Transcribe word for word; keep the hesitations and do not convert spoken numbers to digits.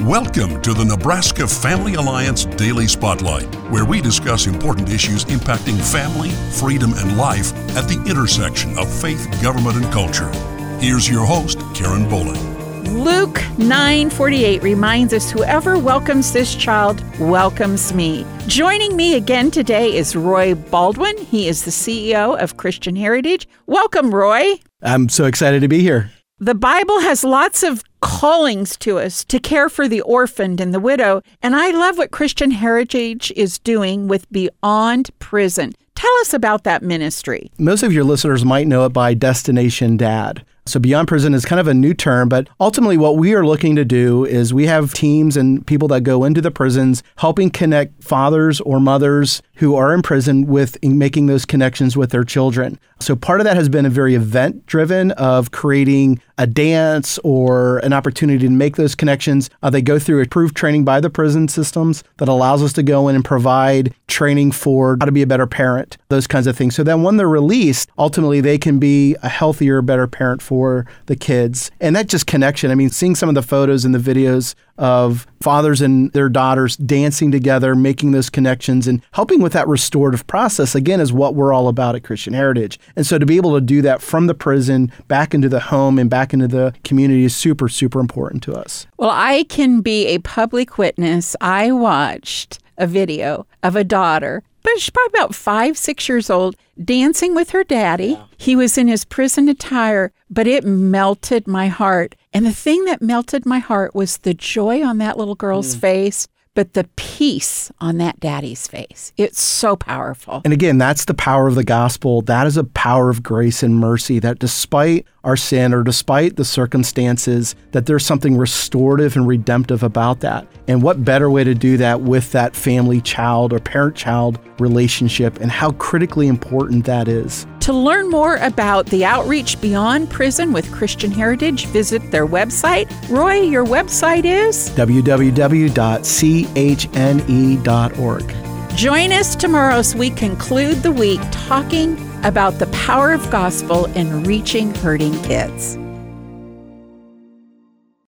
Welcome to the Nebraska Family Alliance Daily Spotlight, where we discuss important issues impacting family, freedom, and life at the intersection of faith, government, and culture. Here's your host, Karen Bowling. Luke nine forty-eight reminds us, whoever welcomes this child welcomes me. Joining me again today is Roy Baldwin. He is the C E O of Christian Heritage. Welcome, Roy. I'm so excited to be here. The Bible has lots of callings to us to care for the orphaned and the widow, and I love what Christian Heritage is doing with Beyond Prison. Tell us about that ministry. Most of your listeners might know it by Destination Dad. So Beyond Prison is kind of a new term, but ultimately what we are looking to do is we have teams and people that go into the prisons helping connect fathers or mothers who are in prison with making those connections with their children. So part of that has been a very event-driven of creating a dance or an opportunity to make those connections. Uh, they go through approved training by the prison systems that allows us to go in and provide training for how to be a better parent, those kinds of things. So then when they're released, ultimately they can be a healthier, better parent for the kids. And that just connection. I mean, seeing some of the photos and the videos of fathers and their daughters dancing together, making those connections and helping with that restorative process, again, is what we're all about at Christian Heritage. And so to be able to do that from the prison back into the home and back into the community is super, super important to us. Well, I can be a public witness. I watched a video of a daughter, but she's probably about five, six years old, dancing with her daddy. Yeah. He was in his prison attire, but it melted my heart. And the thing that melted my heart was the joy on that little girl's mm. face, but the peace on that daddy's face. It's so powerful. And again, that's the power of the gospel. That is a power of grace and mercy, that despite our sin or despite the circumstances, that there's something restorative and redemptive about that. And what better way to do that with that family-child or parent-child relationship, and how critically important that is. To learn more about the outreach Beyond Prison with Christian Heritage, visit their website. Roy, your website is? w w w dot c h n e dot org. Join us tomorrow as we conclude the week talking about the power of gospel in reaching hurting kids.